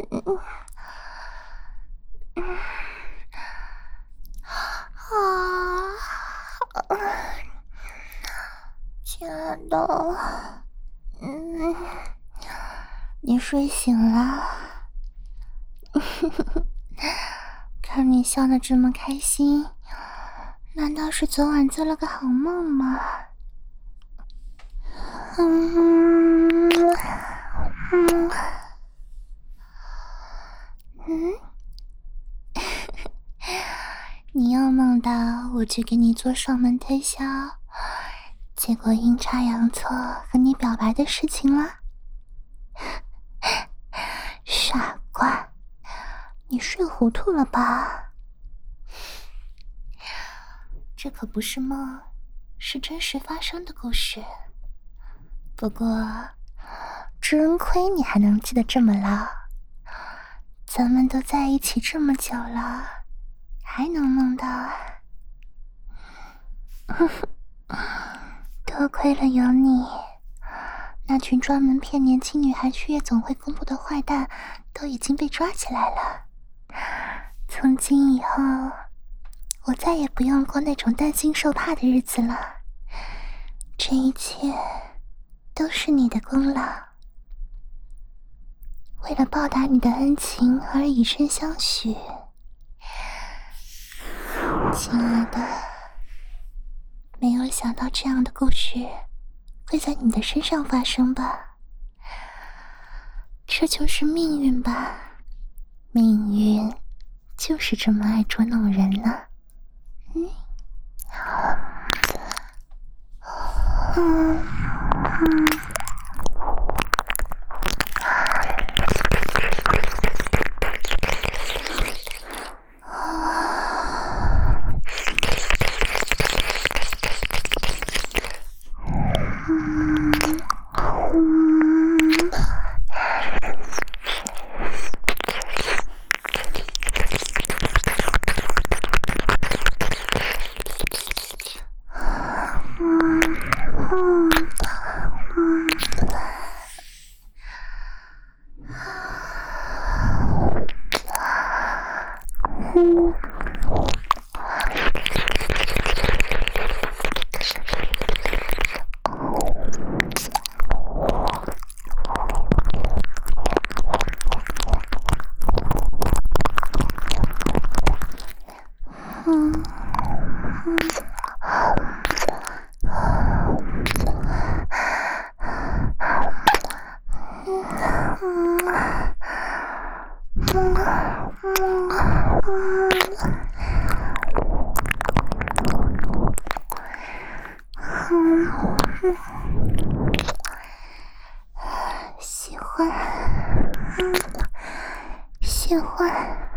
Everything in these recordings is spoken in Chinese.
亲爱的，你睡醒了？看你笑得这么开心，难道是昨晚做了个好梦吗？你又梦到我去给你做上门推销，结果阴差阳错和你表白的事情了？傻瓜，你睡糊涂了吧？这可不是梦，是真实发生的故事。不过真亏你还能记得这么牢，咱们都在一起这么久了，还能梦到啊？多亏了有你，那群专门骗年轻女孩去夜总会公布的坏蛋都已经被抓起来了。从今以后，我再也不用过那种担惊受怕的日子了。这一切都是你的功劳。为了报答你的恩情而以身相许，亲爱的，没有想到这样的故事会在你的身上发生吧？这就是命运吧？命运就是这么爱捉弄人呢。喜欢，喜欢，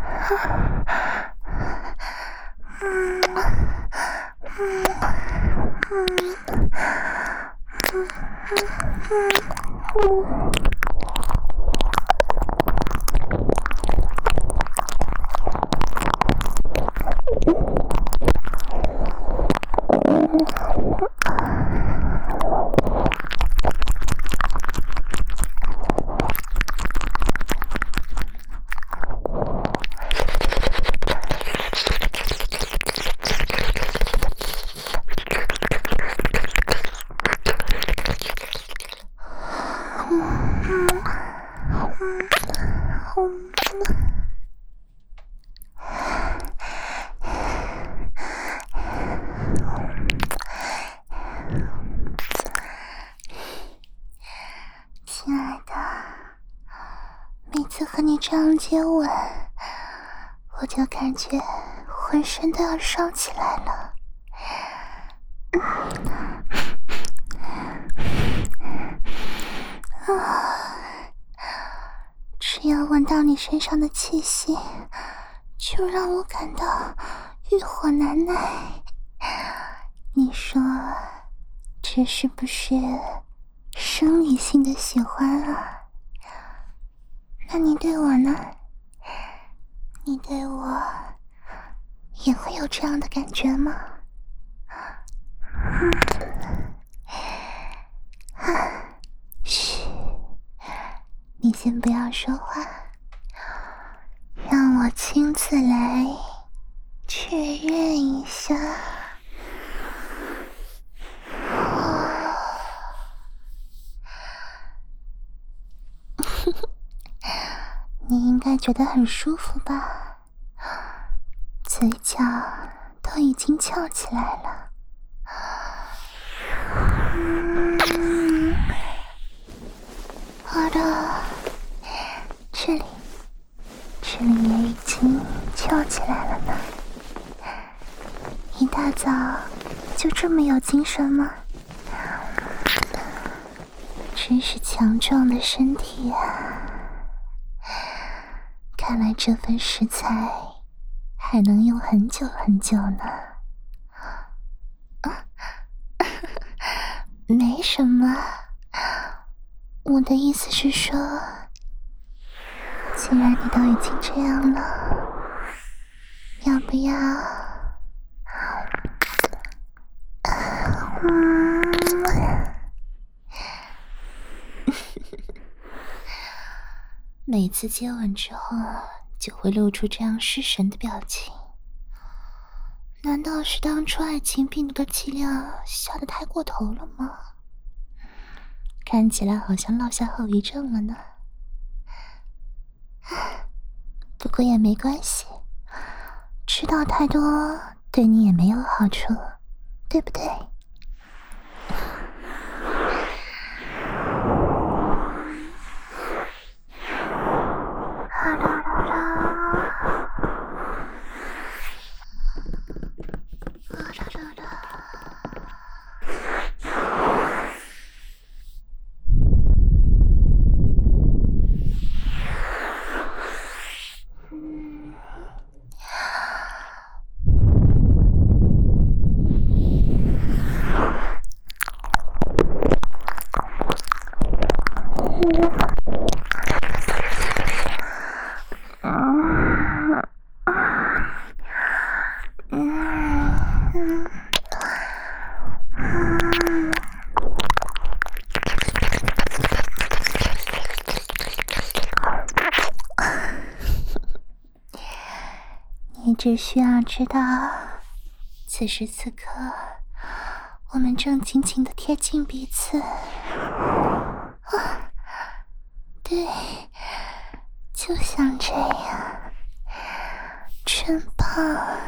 亲爱的，每次和你这样接吻，我就感觉浑身都要烧起来了。只要闻到你身上的气息，就让我感到欲火难耐。你说，这是不是生理性的喜欢啊？那你对我呢？你对我也会有这样的感觉吗？嘘，你先不要说话， 让我亲自来确认一下。你应该觉得很舒服吧？嘴角都已经翘起来了。好的，这里也已经翘起来了呢。一大早就这么有精神吗？真是强壮的身体啊！看来这份食材还能用很久很久呢。没什么，我的意思是说，既然你都已经这样了，要不要每次接吻之后就会露出这样失神的表情，难道是当初爱情病毒的剂量下得太过头了吗？看起来好像落下后遗症了呢。不过也没关系，吃到太多对你也没有好处，对不对？你只需要知道，此时此刻，我们正紧紧地贴近彼此。对，就像这样，真棒！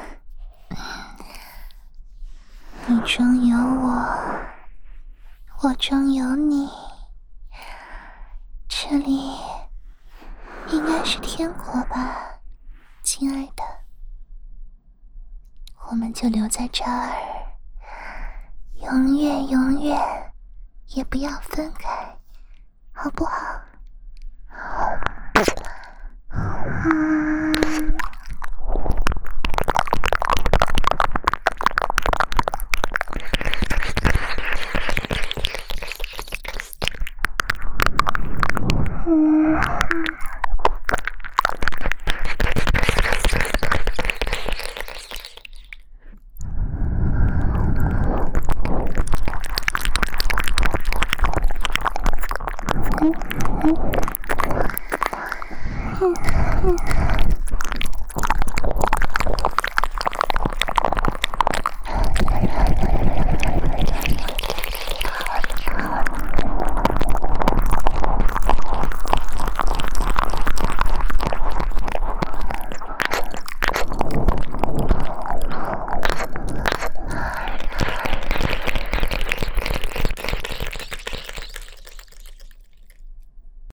你中有我，我中有你，这里应该是天国吧，亲爱的。我们就留在这儿，永远永远也不要分开，好不好？